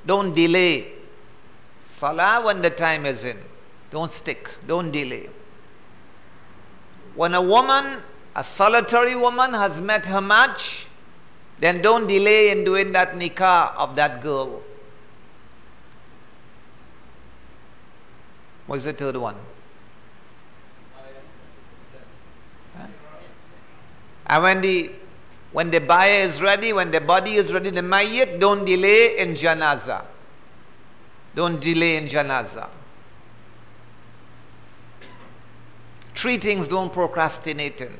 Don't delay. Salah when the time is in. Don't stick. Don't delay. When a woman, a solitary woman, has met her match, then don't delay in doing that nikah of that girl. What is the third one? Huh? And when the buyer is ready, when the body is ready, the mayyit, don't delay in janazah. Don't delay in janazah. 3 things don't procrastinate in.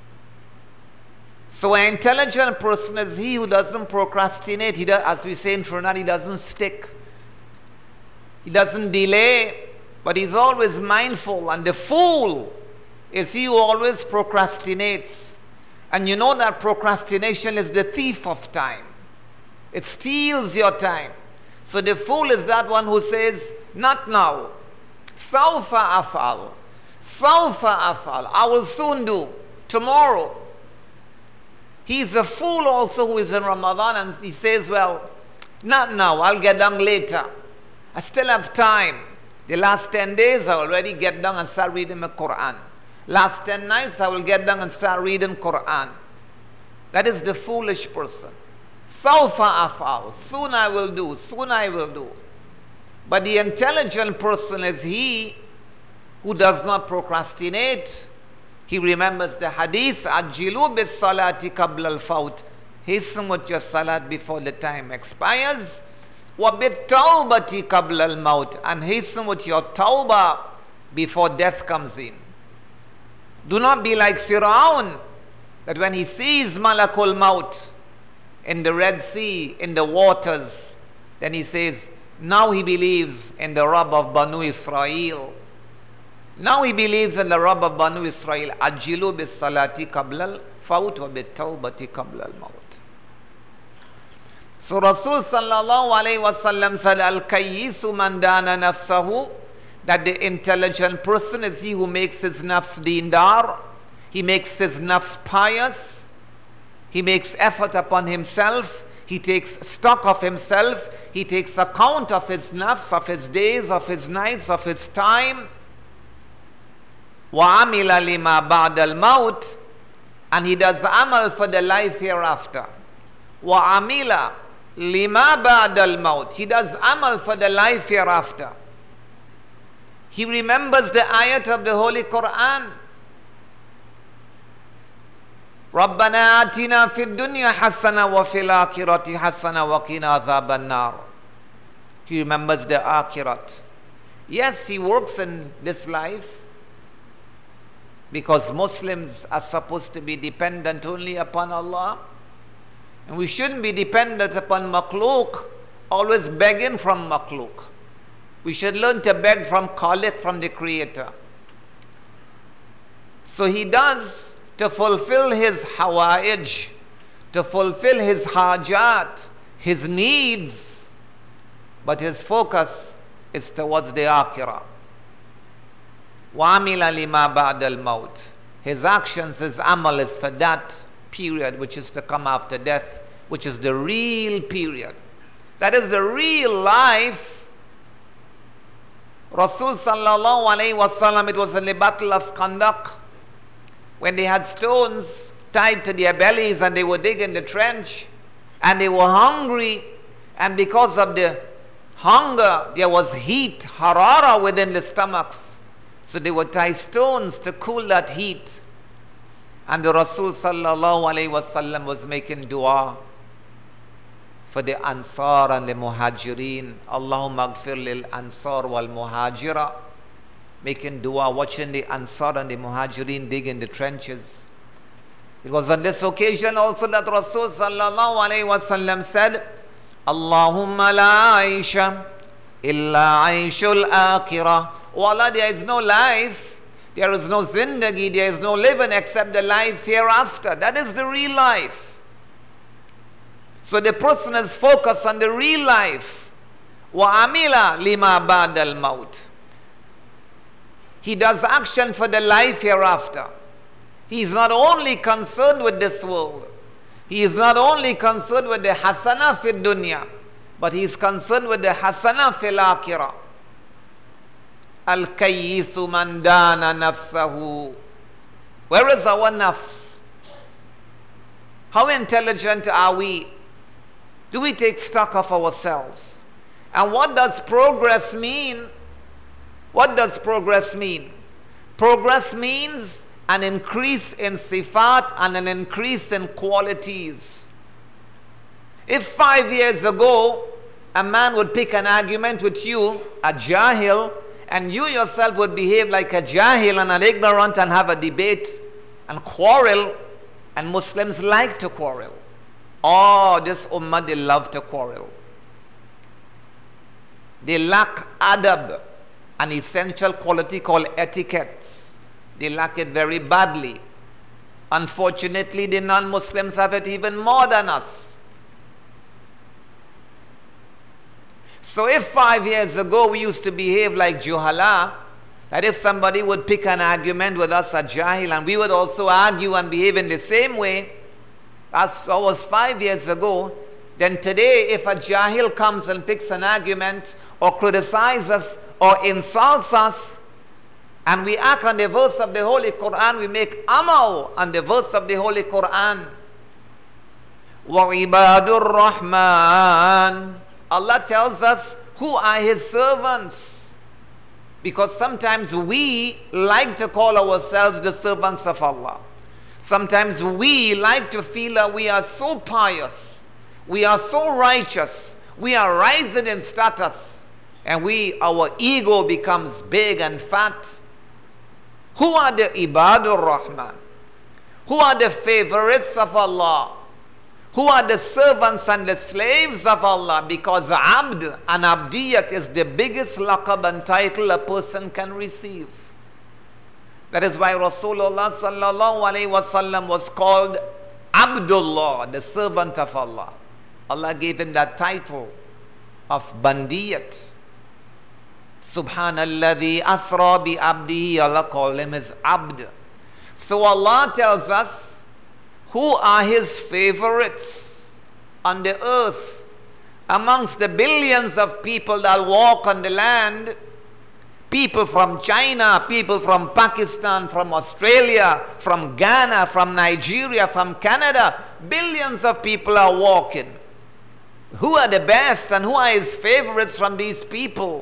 So an intelligent person is he who doesn't procrastinate. He does, as we say in Trinidad, he doesn't stick. He doesn't delay, but he's always mindful. And the fool is he who always procrastinates. And you know that procrastination is the thief of time. It steals your time. So the fool is that one who says, not now. Sawfa afal. Sawfa afal. I will soon do. Tomorrow. He's a fool also who is in Ramadan and he says, well, not now. I'll get done later. I still have time. The last 10 days I already get done and start reading the Quran. Last 10 nights I will get done and start reading Quran. That is the foolish person. Sawfa afal. Soon I will do. Soon I will do. But the intelligent person is he who does not procrastinate. He remembers the hadith, Ajilu bis salati qabla al-fawt. Hasten with your salat before the time expires. Wa bit tawbati qabla al-maut. And hasten with your tawbah before death comes in. Do not be like Fir'aun, that when he sees Malakul Maut in the Red Sea, in the waters, then he says, now he believes in the Rabb of Banu Israel. Now he believes in the Rabb of Banu Israel. Ajilu bis salati qabla al-fawt wa bit tawbati qabla al-maut. So Rasul sallallahu alayhi wa sallam said, al-kayyisu man dana nafsahu, that the intelligent person is he who makes his nafs dindar. He makes his nafs pious. He makes effort upon himself. He takes stock of himself. He takes account of his nafs, of his days, of his nights, of his time. وَعَمِلَ لِمَا بَعْدَ الْمَوْتِ, and he does amal for the life hereafter. وَعَمِلَ لِمَا بَعْدَ الْمَوْتِ, he does amal for the life hereafter. He remembers the ayat of the Holy Quran. رَبَّنَا آتِنَا فِي الدُّنْيَا حَسَنَةً وَفِي الْآخِرَةِ حَسَنَةً وَقِنَا عَذَابَ النَّارِ. He remembers the akhirat. Yes, he works in this life, because Muslims are supposed to be dependent only upon Allah. And we shouldn't be dependent upon makhluk, always begging from makhluk. We should learn to beg from Khaliq, from the Creator. So he does to fulfill his hawaij, to fulfill his hajat, his needs. But his focus is towards the akhirah. وَعَمِلَ لِمَا بَعْدَ الْمَوْتِ. His actions, his amal is for that period which is to come after death, which is the real period. That is the real life. Rasul sallallahu alayhi wa sallam, it was in the battle of Khandaq, when they had stones tied to their bellies and they were digging the trench and they were hungry, and because of the hunger there was heat, harara within the stomachs. So they would tie stones to cool that heat. And the Rasul sallallahu alayhi wa sallam was making dua for the Ansar and the Muhajirin. Allahumma gfir lil Ansar wal Muhajira. Making dua, watching the Ansar and the Muhajirin dig in the trenches. It was on this occasion also that Rasul sallallahu alayhi wa sallam said, Allahumma la aisha illa aishul akhirah. Oh Allah, there is no life, there is no zindagi, there is no living except the life hereafter. That is the real life. So the person is focused on the real life. وَعَمِلَ لِمَا بَعْدَ الْمَوْتِ. He does action for the life hereafter. He is not only concerned with this world. He is not only concerned with the hasana fi dunya. but he is concerned with the hasana fil akhirah. Al-kayyisu man dana nafsahu. Where is our nafs? How intelligent are we? Do we take stock of ourselves? And what does progress mean? What does progress mean? Progress means an increase in sifat and an increase in qualities. If 5 years ago a man would pick an argument with you, a jahil, and you yourself would behave like a jahil and an ignorant and have a debate and quarrel, and Muslims like to quarrel. Oh, this ummah, they love to quarrel. They lack adab, an essential quality called etiquette. They lack it very badly. Unfortunately, the non-Muslims have it even more than us. So if 5 years ago we used to behave like juhala, that if somebody would pick an argument with us, a jahil, and we would also argue and behave in the same way, as was 5 years ago, then today if a jahil comes and picks an argument or criticizes us or insults us, and we act on the verse of the Holy Quran, we make amal on the verse of the Holy Quran. وَعِبَادُ الرَّحْمَنِ. Allah tells us who are His servants. Because sometimes we like to call ourselves the servants of Allah. Sometimes we like to feel that we are so pious, we are so righteous, we are rising in status, and our ego becomes big and fat. Who are the Ibadur Rahman? Who are the favorites of Allah? Who are the servants and the slaves of Allah? Because Abd and Abdiyat is the biggest laqab and title a person can receive. That is why Rasulullah sallallahu alaihi wasallam was called Abdullah, the servant of Allah. Allah gave him that title of Bandiyat. Subhanalladhi asra bi abdihi. Allah called him as Abd. So Allah tells us who are His favorites on the earth. Amongst the billions of people that walk on the land, people from China, people from Pakistan, from Australia, from Ghana, from Nigeria, from Canada, billions of people are walking. Who are the best and who are His favorites from these people?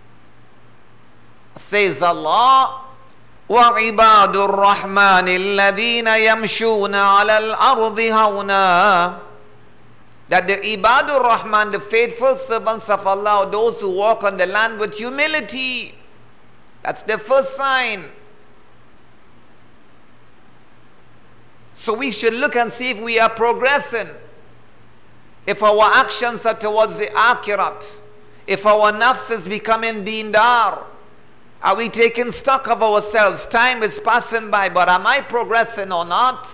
Says Allah, وَعِبَادُ الرَّحْمَنِ الَّذِينَ يَمْشُونَ عَلَى الْأَرْضِ هَوْنًا. That the Ibadur Rahman, the faithful servants of Allah, are those who walk on the land with humility. That's the first sign. So we should look and see if we are progressing. If our actions are towards the akhirat. If our nafs is becoming deendar. Are we taking stock of ourselves? Time is passing by, but am I progressing or not?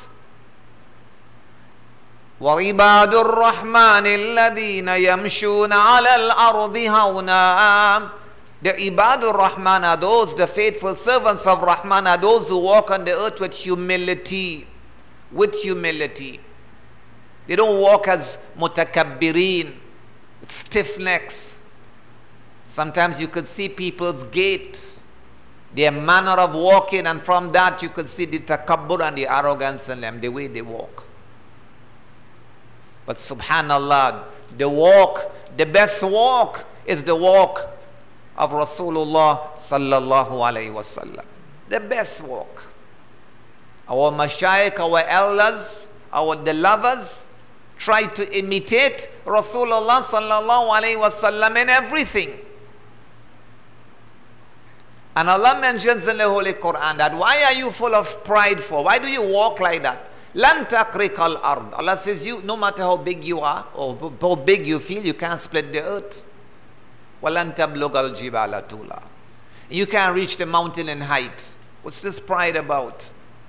وَعِبَادُ الرَّحْمَنِ الَّذِينَ يَمْشُونَ عَلَى الْأَرْضِ هَوْنًا. The Ibadur Rahman are those, the faithful servants of Rahman are those who walk on the earth with humility. With humility. They don't walk as mutakabbirin, with stiff necks. Sometimes you could see people's gait, their manner of walking, and from that you could see the takabbur and the arrogance in them, the way they walk. But subhanallah, the walk, the best walk is the walk of Rasulullah sallallahu alaihi wasallam. The best walk. Our mashayikh, our elders, the lovers, try to imitate Rasulullah sallallahu alaihi wasallam in everything. And Allah mentions in the Holy Quran that why are you full of pride for? Why do you walk like that? Lan takrikal ard. Allah says no matter how big you are or how big you feel, you can't split the earth. Walan tablugal jibala tula. You can't reach the mountain in height. What's this pride about?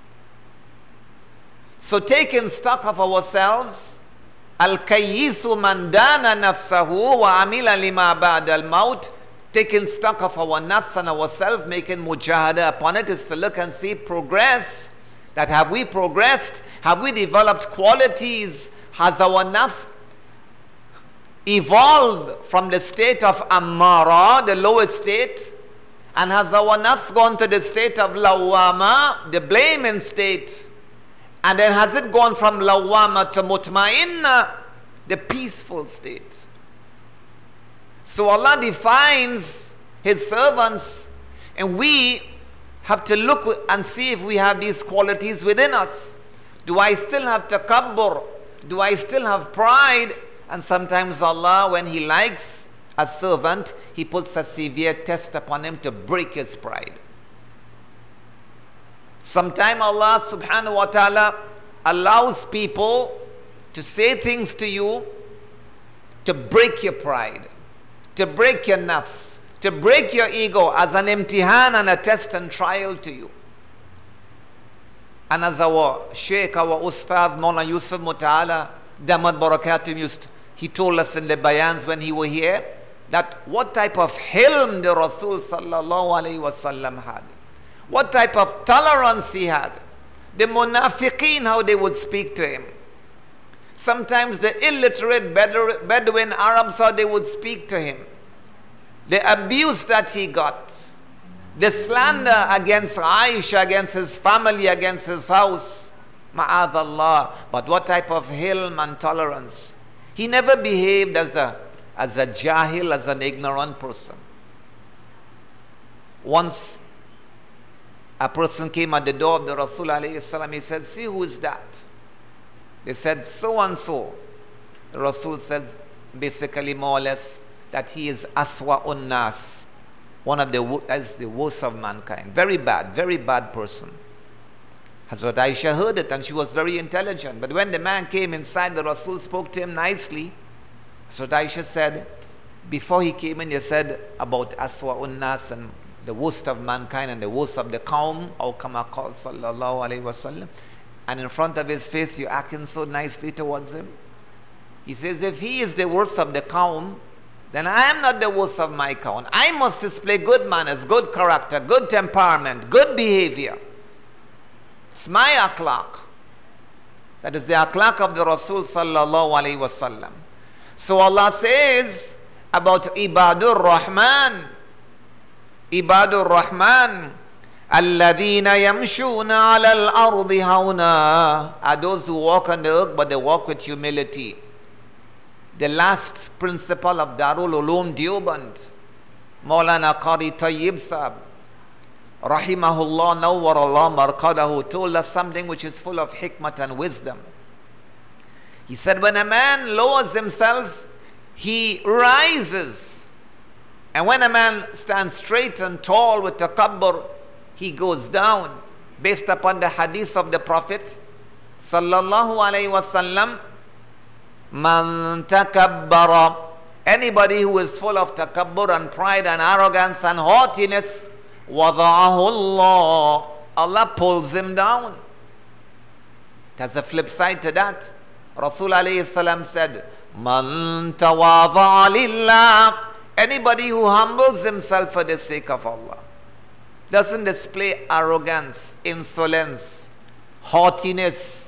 So taking stock of ourselves, al-kayyisu man dana nafsahu wa amila lima ba'da al-maut. Taking stock of our nafs and ourselves, making mujahada upon it, is to look and see progress. That have we progressed? Have we developed qualities? Has our nafs evolved from the state of Ammara, the lowest state, and has our nafs gone to the state of Lawwama, the blaming state? And then has it gone from Lawwama to Mutmainna, the peaceful state? So Allah defines His servants, and we have to look and see if we have these qualities within us. Do I still have takabbur? Do I still have pride? And sometimes Allah, when He likes a servant, He puts a severe test upon him to break his pride. Sometimes Allah subhanahu wa ta'ala allows people to say things to you to break your pride, to break your nafs, to break your ego as an imtihan and a test and trial to you. And as our Shaykh, our Ustad, Mawlana Yusuf Muta'ala, Damat Barakatum, he told us in the bayans when he was here, that what type of hilm the Rasul sallallahu alayhi wasallam had. What type of tolerance he had. The munafiqeen, how they would speak to him. Sometimes the illiterate Bedouin Arabs, how they would speak to him. The abuse that he got. The slander against Aisha, against his family, against his house. Ma'adallah. But what type of hilm and tolerance. He never behaved as a jahil, as an ignorant person. Once a person came at the door of the Rasul alayhi salam, he said, see who is that? They said, so and so. The Rasul said, basically more or less, that he is aswa'un nas, one of the worst of mankind. Very bad person. Hazrat Aisha heard it and she was very intelligent. But when the man came inside, the Rasul spoke to him nicely. So Aisha said, before he came in, he said about aswa'un nas and the worst of mankind and the worst of the qawm, or kama qala sallallahu alayhi wasallam. And in front of his face, you're acting so nicely towards him. He says, if he is the worst of the qawm, then I am not the worst of my qawm. I must display good manners, good character, good temperament, good behavior. It's my akhlaq. That is the akhlaq of the Rasul sallallahu alayhi wasallam. So Allah says about Ibadur Rahman, Alladhina yamshuna ala al-ardi hawna, are those who walk on the earth but they walk with humility. The last principle of Darul Ulum Deoband, Maulana Qari Tayyib Sahab, Rahimahullah Nawwarallah Marqadahu, told us something which is full of hikmat and wisdom. He said, when a man lowers himself, he rises. And when a man stands straight and tall with takabbur, he goes down. Based upon the hadith of the Prophet sallallahu alayhi wasallam, man takabbara, anybody who is full of takabbur and pride and arrogance and haughtiness, wada'ahu Allah, Allah pulls him down. There's a flip side to that. Rasul alayhi salam said, man tawadha'a lillah, anybody who humbles himself for the sake of Allah, doesn't display arrogance, insolence, haughtiness,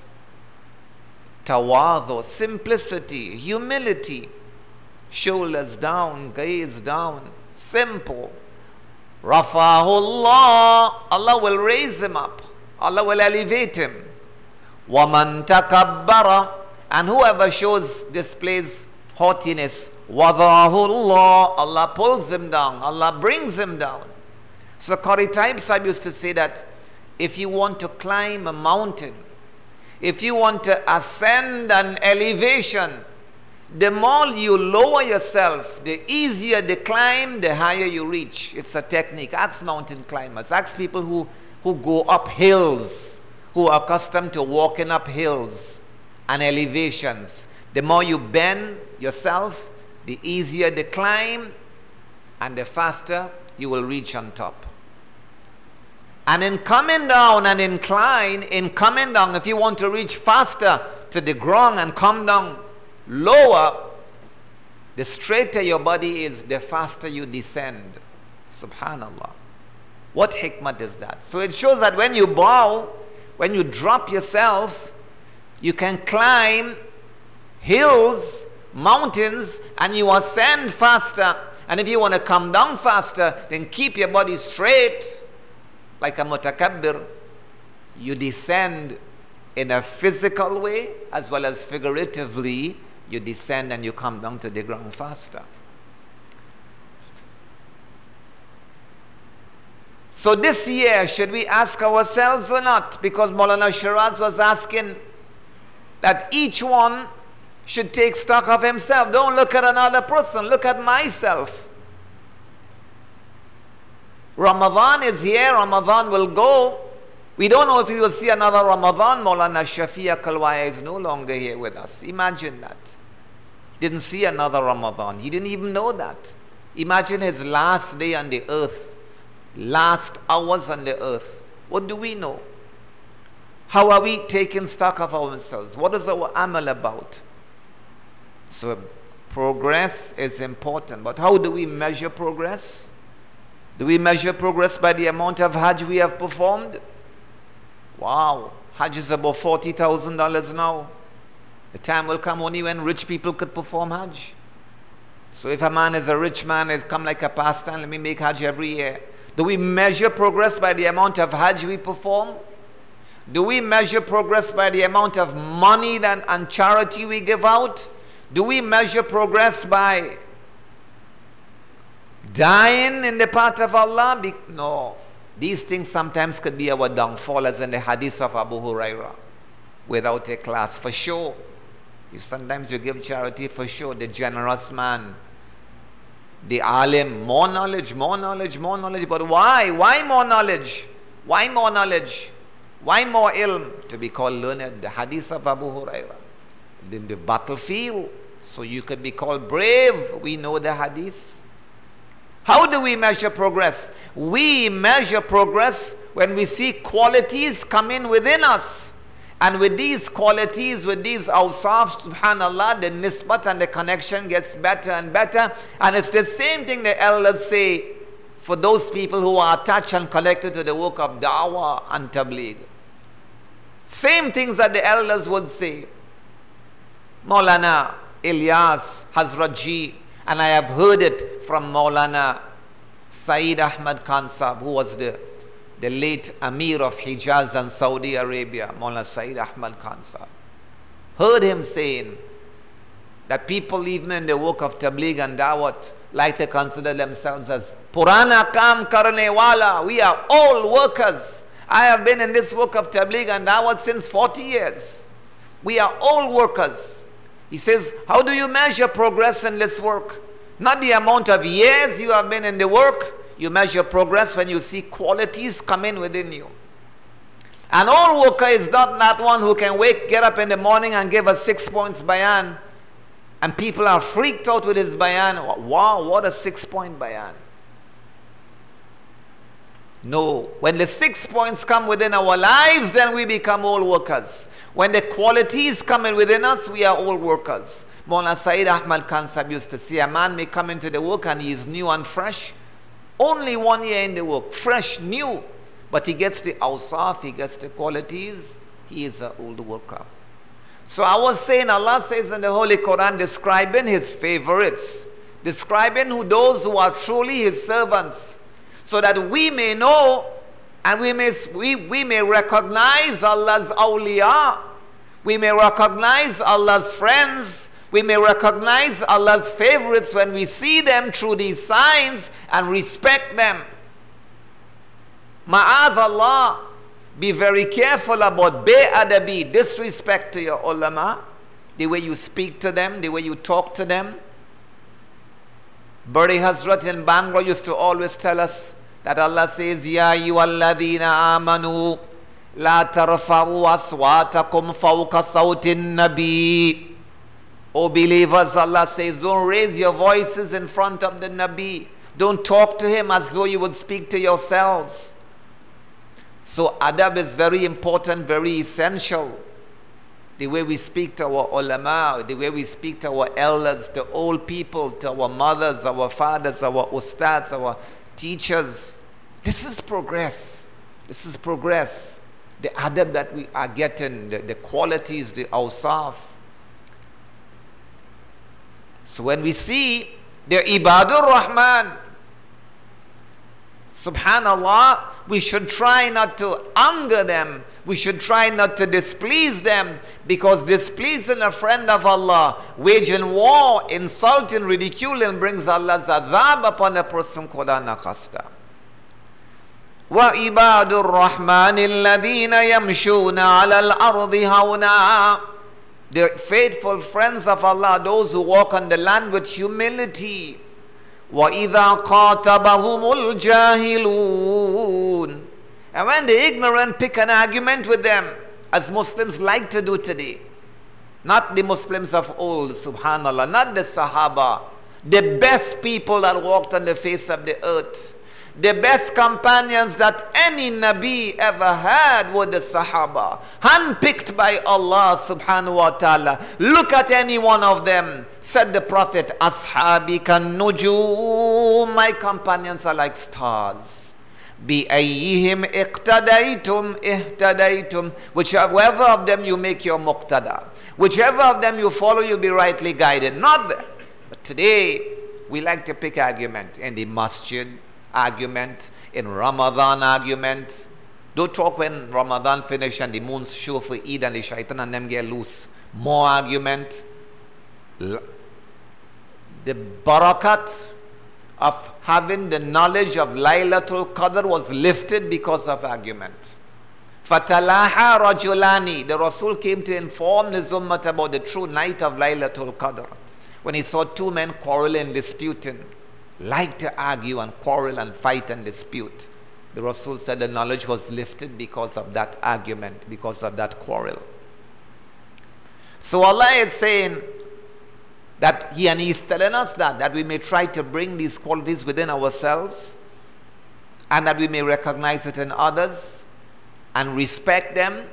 tawadhu, simplicity, humility, shoulders down, gaze down, simple, rafa'ahu Allah, Allah will raise him up, Allah will elevate him. Waman takabbara, and whoever displays haughtiness, wada'ahu Allah, Allah pulls him down, Allah brings him down. So Qari Tayyib Sahib used to say that if you want to climb a mountain, if you want to ascend an elevation, the more you lower yourself, the easier the climb, the higher you reach. It's a technique. Ask mountain climbers. Ask people who go up hills, who are accustomed to walking up hills and elevations. The more you bend yourself, the easier the climb and the faster you will reach on top. And in coming down and incline, in coming down, if you want to reach faster to the ground and come down lower, the straighter your body is, the faster you descend. Subhanallah. What hikmah is that? So it shows that when you bow, when you drop yourself, you can climb hills mountains and you ascend faster. And if you want to come down faster, then keep your body straight like a mutakabbir. You descend in a physical way as well as figuratively. You descend and you come down to the ground faster. So this year, should we ask ourselves or not? Because Maulana Shiraz was asking that each one should take stock of himself. Don't look at another person. Look at myself. Ramadan is here. Ramadan will go. We don't know if we will see another Ramadan. Maulana Shafi'a Kalwaya is no longer here with us. Imagine that. He didn't see another Ramadan. He didn't even know that. Imagine his last day on the earth. Last hours on the earth. What do we know? How are we taking stock of ourselves? What is our amal about? So progress is important. But how do we measure progress? Do we measure progress by the amount of Hajj we have performed? Wow, Hajj is about $40,000 now. The time will come only when rich people could perform Hajj. So if a man is a rich man, it's come like a pastime, let me make Hajj every year. Do we measure progress by the amount of Hajj we perform? Do we measure progress by the amount of money and charity we give out? Do we measure progress by dying in the path of Allah? No. These things sometimes could be our downfall, as in the hadith of Abu Huraira. Without a class, for sure. Sometimes you give charity, for sure. The generous man, the alim, more knowledge, more knowledge, more knowledge. But why? Why more knowledge? Why more knowledge? Why more ilm? To be called learned. The hadith of Abu Huraira. In the battlefield, so you could be called brave. We know the hadith. How do we measure progress? We measure progress when we see qualities come in within us. And with these qualities, with these awsaf, subhanallah, the nisbat and the connection gets better and better. And it's the same thing the elders say for those people who are attached and connected to the work of da'wah and tabligh. Same things that the elders would say. Maulana Ilyas, Hazratji, and I have heard it from Maulana Saeed Ahmad Khan Sahib, who was the late Amir of Hijaz and Saudi Arabia, Maulana Saeed Ahmad Khan Sahib. Heard him saying that people even in the work of Tabligh and Dawat like to consider themselves as Purana Kam Karne Wala. We are all workers. I have been in this work of Tabligh and Dawat since 40 years. We are all workers. He says, how do you measure progress in this work? Not the amount of years you have been in the work. You measure progress when you see qualities come in within you. An all worker is not that one who can get up in the morning and give a 6 points bayan. And people are freaked out with his bayan. Wow, what a 6-point bayan. No, when the 6 points come within our lives, then we become all workers. When the qualities come in within us, we are all workers. Maulana Saeed Ahmad Khan Sahib used to say, a man may come into the work and he is new and fresh. Only 1 year in the work, fresh, new. But he gets the awsaf, he gets the qualities. He is an old worker. So I was saying, Allah says in the Holy Quran, describing His favorites, describing those who are truly His servants, so that we may know and we may recognize Allah's awliya. We may recognize Allah's friends. We may recognize Allah's favorites when we see them through these signs and respect them. Ma'adh Allah, be very careful about be'adabi, disrespect to your ulama, the way you speak to them, the way you talk to them. Bari Hazrat in Bangalore used to always tell us that Allah says, Ya ayyuhalladhina amanu la tarfa'u aswatakum fawqa sawtin nabi. O believers, Allah says, don't raise your voices in front of the Nabi. Don't talk to him as though you would speak to yourselves. So adab is very important, very essential. The way we speak to our ulama, the way we speak to our elders, the old people, to our mothers, our fathers, our ustads, our teachers. This is progress. This is progress. The adab that we are getting, the qualities, the awsaf. So when we see the Ibadur Rahman, subhanallah, we should try not to anger them. We should try not to displease them, because displeasing a friend of Allah, waging war, insulting, ridiculing, brings Allah's adhab upon a person. Qur'an khasta. وَإِبَادُ الرَّحْمَنِ الَّذِينَ يَمْشُونَ عَلَى الْأَرْضِ هَوْنًا. The faithful friends of Allah, those who walk on the land with humility. وَإِذَا قَاتَبَهُمُ الْجَاهِلُونَ. And when the ignorant pick an argument with them, as Muslims like to do today, not the Muslims of old, subhanallah, not the Sahaba, the best people that walked on the face of the earth, the best companions that any Nabi ever had were the Sahaba, handpicked by Allah subhanahu wa ta'ala. Look at any one of them. Said the Prophet, Ashabi kan nujum, my companions are like stars. Bi ayyihim iqtadaytum ihtadaytum. Whichever of them you make your muqtada, whichever of them you follow, you'll be rightly guided. Not them. But today, we like to pick argument in the masjid, argument in Ramadan, argument. Don't talk when Ramadan finish and the moon's show for Eid and the shaitan and them get loose. More argument. The barakat of having the knowledge of Laylatul Qadr was lifted because of argument. Fatalaha rajulani. The Rasul came to inform his ummah about the true night of Laylatul Qadr. When he saw two men quarreling, disputing, like to argue and quarrel and fight and dispute, the Rasul said the knowledge was lifted because of that argument, because of that quarrel. So Allah is saying that He is telling us that we may try to bring these qualities within ourselves, and that we may recognize it in others and respect them.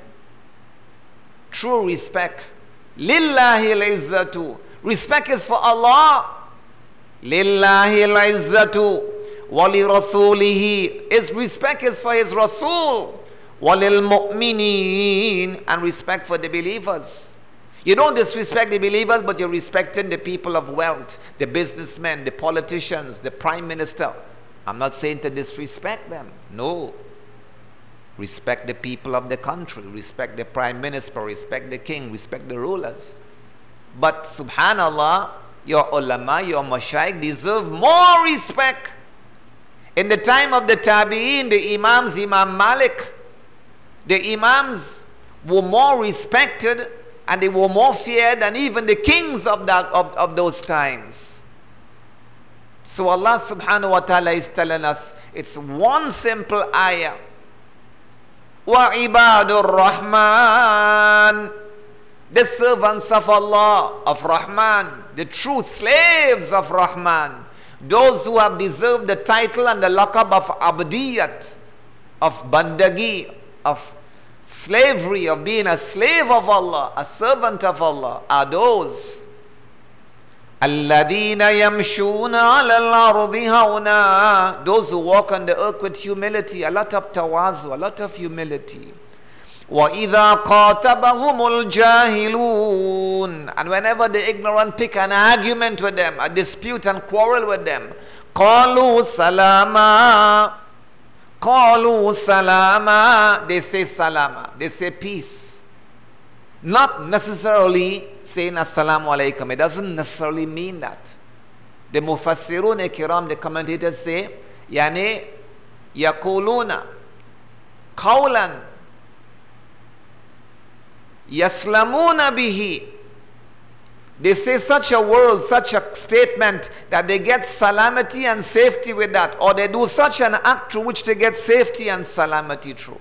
True respect. Lillahi al-izzatu. Respect is for Allah. Lillahi al-izzatu wali rasulihi. His respect is for His Rasul. Walil mu'mineen. And respect for the believers. You don't disrespect the believers, but you're respecting the people of wealth, the businessmen, the politicians, the prime minister. I'm not saying to disrespect them. No. Respect the people of the country. Respect the prime minister. Respect the king. Respect the rulers. But subhanallah, your ulama, your mashaykh deserve more respect. In the time of the tabi'in, the imams, Imam Malik, the imams were more respected and they were more feared than even the kings of those times. So Allah subhanahu wa ta'ala is telling us, it's one simple ayah. وَعِبَادُ الرَّحْمَنِ. The servants of Allah, of Rahman, the true slaves of Rahman, those who have deserved the title and the laqab of abdiyat, of bandagi, of slavery, of being a slave of Allah, a servant of Allah, are those الَّذِينَ يَمْشُونَ عَلَى الْأَرْضِ هَوْنًا. Those who walk on the earth with humility, a lot of tawazu, a lot of humility. وَإِذَا قَاتَبَهُمُ الْجَاهِلُونَ. And whenever the ignorant pick an argument with them, a dispute and quarrel with them, قَالُوا سَلَامًا. قَالُوا سَلَامًا. They say salama, they say peace. Not necessarily saying assalamu alaikum. It doesn't necessarily mean that. The mufassirun kiram, the commentators say, yani yakuluna qawlan yaslamuna bihi. They say such a word, such a statement that they get salamity and safety with that, or they do such an act through which they get safety and salamity through.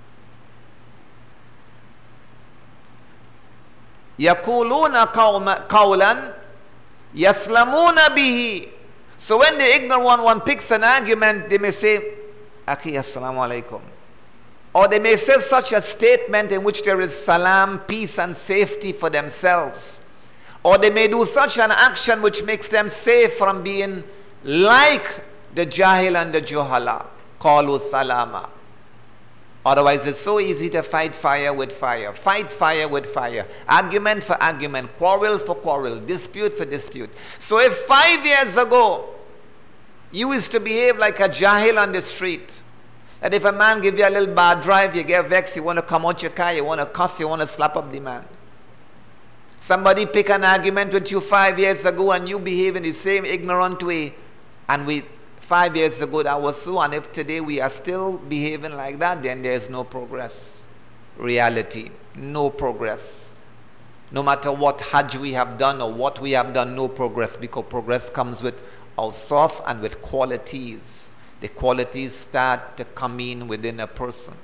Yakuluna qawlan yaslamuna bihi. So when the ignorant one picks an argument, they may say, Akhi, assalamu alaikum. Or they may say such a statement in which there is salam, peace and safety for themselves. Or they may do such an action which makes them safe from being like the jahil and the juhala. Qalu salama. Otherwise, it's so easy to fight fire with fire. Fight fire with fire. Argument for argument. Quarrel for quarrel. Dispute for dispute. So if 5 years ago, you used to behave like a jahil on the street, that if a man give you a little bad drive, you get vexed, you want to come out your car, you want to cuss, you want to slap up the man. Somebody pick an argument with you 5 years ago and you behave in the same ignorant way, and 5 years ago that was so, and if today we are still behaving like that, then there is no progress. Reality, no progress. No matter what hajj we have done or what we have done, no progress, because progress comes with awsaf and with qualities. The qualities start to come in within a person.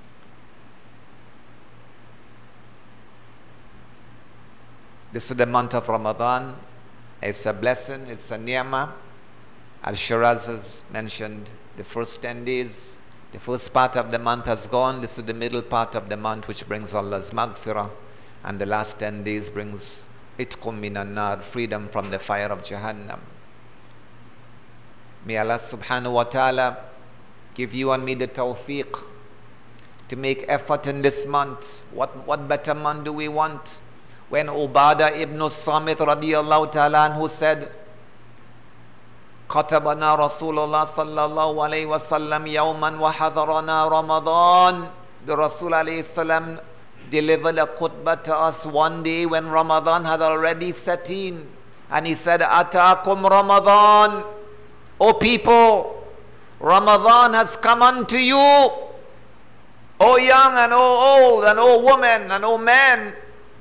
This is the month of Ramadan. It's a blessing, it's a ni'mah. Al-Shiraz has mentioned the first 10 days. The first part of the month has gone. This is the middle part of the month, which brings Allah's maghfirah. And the last 10 days brings itqum minan nar, freedom from the fire of Jahannam. May Allah subhanahu wa ta'ala give you and me the tawfiq to make effort in this month. What better month do we want? When Ubadah ibn Samit radiyallahu ta'ala anhu said, Qatabana Rasulullah sallallahu alayhi wa sallam yawman wa hadarana Ramadan. The Rasul alayhi salam delivered a khutbah to us one day when Ramadan had already set in. And he said, Ataakum Ramadan. O people, Ramadan has come unto you. O young and O old and O woman and O man,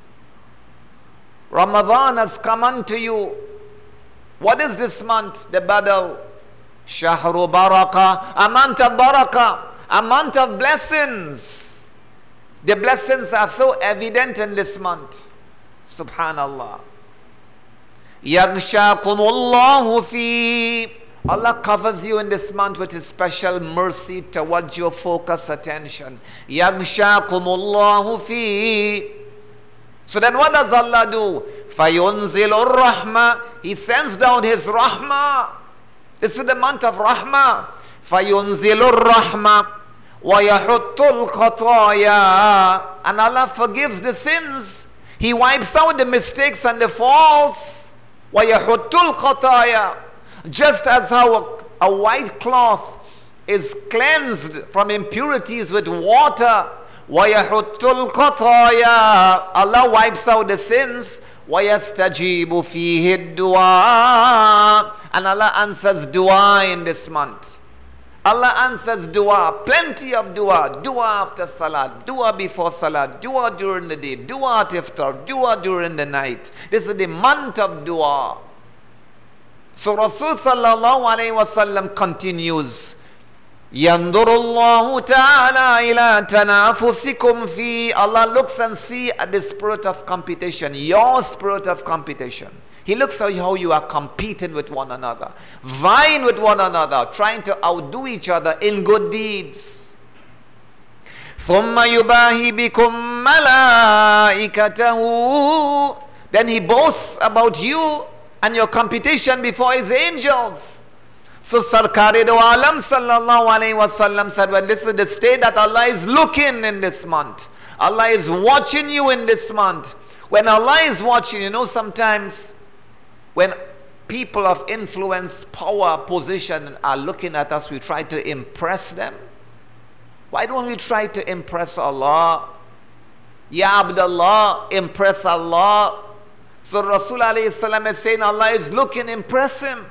Ramadan has come unto you. What is this month? The Badal. Shahru Barakah, a month of barakah, a month of blessings. The blessings are so evident in this month. Subhanallah. Yaghshakumullahu fi. Allah covers you in this month with His special mercy towards your focus attention. Yaghshakumullahu fi. So then what does Allah do? Fayunzilur Rahmah. He sends down His Rahmah. This is the month of Rahmah. Fayunzilur Rahmah. وَيَحُطُّ الْخَطَايَا. And Allah forgives the sins. He wipes out the mistakes and the faults. وَيَحُطُّ الْخَطَايَا. Just as how a white cloth is cleansed from impurities with water, وَيَحُطُّ الْخَطَايَا. Allah wipes out the sins. وَيَسْتَجِيبُ فِيهِ الدُّعَاء. And Allah answers dua in this month. Allah answers dua, plenty of dua. Dua after salat, dua before salat, dua during the day, dua at iftar, dua during the night. This is the month of dua. So Rasul sallallahu alayhi wa sallam continues, Yandurullahu ta'ala ila tanafusikum fi. Allah looks and see at the spirit of competition, your spirit of competition. He looks at how you are competing with one another, vying with one another, trying to outdo each other in good deeds. ثُمَّ يُبَاهِي بِكُمْ مَلَائِكَتَهُ. Then He boasts about you and your competition before His angels. So Sarkar do Alam sallallahu alayhi wa sallam said, when this is the state that Allah is looking in this month, Allah is watching you in this month. When Allah is watching, you know, sometimes when people of influence, power, position are looking at us, we try to impress them. Why don't we try to impress Allah? Ya Abdullah, impress Allah. So Rasul alayhi salam is saying, Allah is looking, impress Him.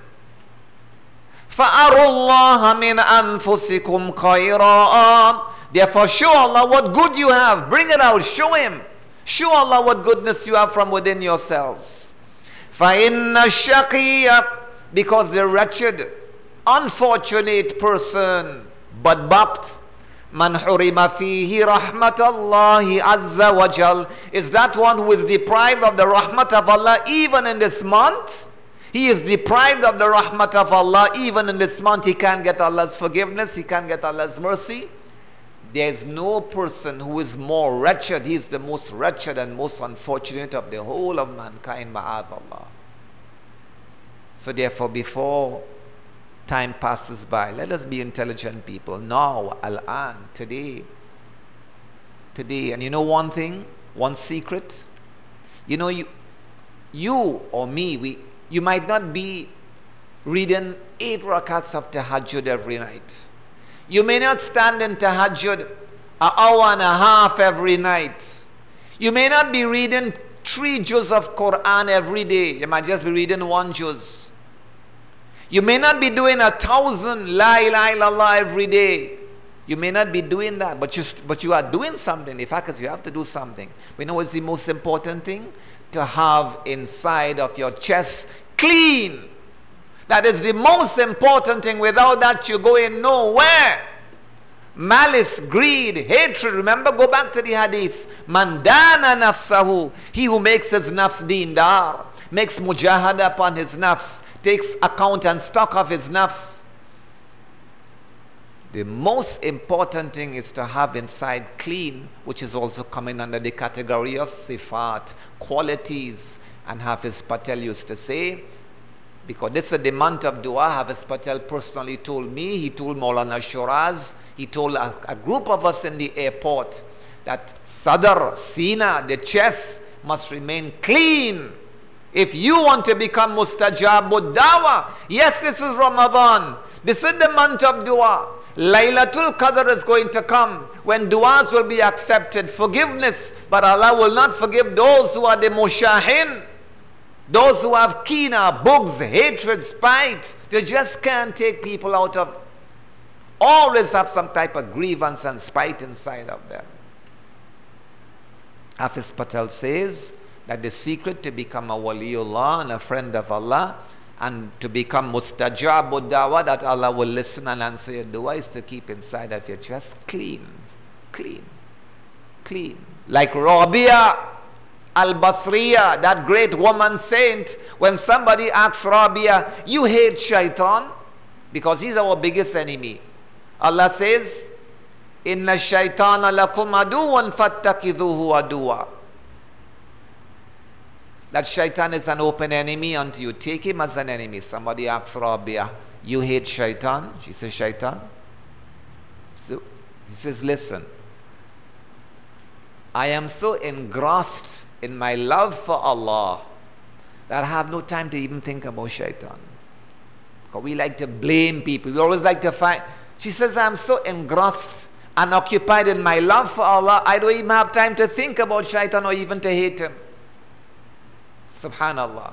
فَأَرُوا اللَّهَ مِنْ أَنفُسِكُمْ خَيْرًا. Therefore show Allah what good you have. Bring it out, show Him. Show Allah what goodness you have from within yourselves. فَإِنَّ الشَّقِيَّ. Because the wretched, unfortunate person, badbapt, man hurima fihi rahmat Allahi azza wa jal, is that one who is deprived of the rahmat of Allah even in this month. He is deprived of the rahmat of Allah even in this month. He can't get Allah's forgiveness, he can't get Allah's mercy. There is no person who is more wretched. He is the most wretched and most unfortunate of the whole of mankind, ma'ad Allah. So therefore, before time passes by, let us be intelligent people. Now, al-an, today, today. And you know one thing, one secret? You know, you or me, you might not be reading 8 rakats of tahajjud every night. You may not stand in tahajjud an hour and a half every night. You may not be reading 3 juz of Quran every day. You might just be reading 1 juz. You may not be doing 1,000 la ilaha illallah every day. You may not be doing that, but you are doing something. In fact, you have to do something. But you know what's the most important thing? To have inside of your chest clean. That is the most important thing. Without that, you're going nowhere. Malice, greed, hatred. Remember, go back to the hadith. Man dana nafsahu. He who makes his nafs dindar, makes mujahada upon his nafs, takes account and stock of his nafs. The most important thing is to have inside clean, which is also coming under the category of sifat, qualities. And Hafiz Patel used to say, because this is the month of dua, Hafiz Patel personally told me, he told Maulana Shuraz, he told a group of us in the airport that Sadr, Sina, the chest must remain clean. If you want to become mustajabud dawa, yes, this is Ramadan. This is the month of dua. Laylatul Qadr is going to come when du'as will be accepted, forgiveness, but Allah will not forgive those who are the mushahin, those who have kina, bughz, hatred, spite. They just can't take people out of, always have some type of grievance and spite inside of them. Hafiz Patel says that the secret to become a waliullah and a friend of Allah and to become mustajabud dawah, that Allah will listen and answer your dua, is to keep inside of your chest clean, clean, clean. Like Rabia al-Basriya, that great woman saint, when somebody asks Rabia, you hate shaitan? Because he's our biggest enemy. Allah says, Inna shaitana lakum aduwan fattakidhuhu aduwa. That shaitan is an open enemy unto you. Take him as an enemy. Somebody asks Rabia, you hate shaitan? She says, shaitan? So he says, listen, I am so engrossed in my love for Allah that I have no time to even think about shaitan. Because we like to blame people. We always like to find. She says, I am so engrossed and occupied in my love for Allah, I don't even have time to think about shaitan or even to hate him. Subhanallah.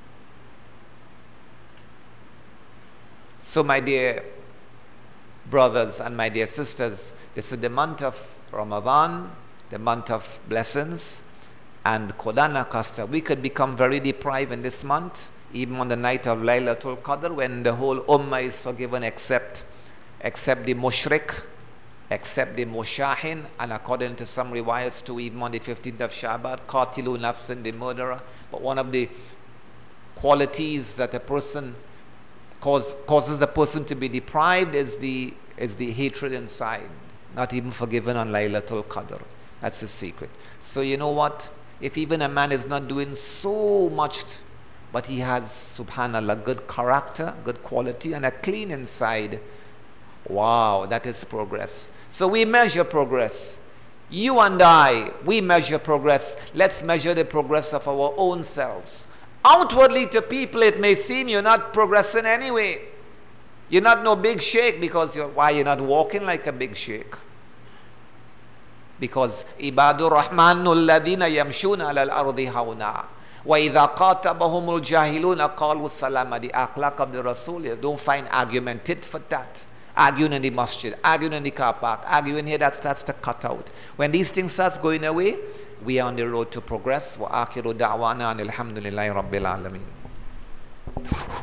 So my dear brothers and my dear sisters, this is the month of Ramadan, the month of blessings, and Qadana Kasta. We could become very deprived in this month, even on the night of Laylatul Qadr, when the whole Ummah is forgiven except the Mushrik, except the Mushahin, and according to some riwayats to even on the 15th of Shaban, Qatilu Nafsin, the murderer. But one of the qualities that a person causes a person to be deprived is the hatred inside, not even forgiven on Laylatul Qadr. That's the secret. So you know what? If even a man is not doing so much, but he has, subhanallah, good character, good quality, and a clean inside, wow, that is progress. So we measure progress. You and I, we measure progress. Let's measure the progress of our own selves. Outwardly to people, it may seem you're not progressing anyway. You're not no big sheikh because why you're not walking like a big sheikh? Because Ibadur Rahmanul Ladina Yamshuna al Ardi Hauna. Wa idha qatabahumul jahiluna qalu salama. The akhlaq of the Rasul. Don't find argument tit for tat. Arguing in the masjid, arguing in the car park, arguing here, that starts to cut out. When these things start going away, we are on the road to progress. Wa akhiru da'wana alhamdulillahi rabbil alameen.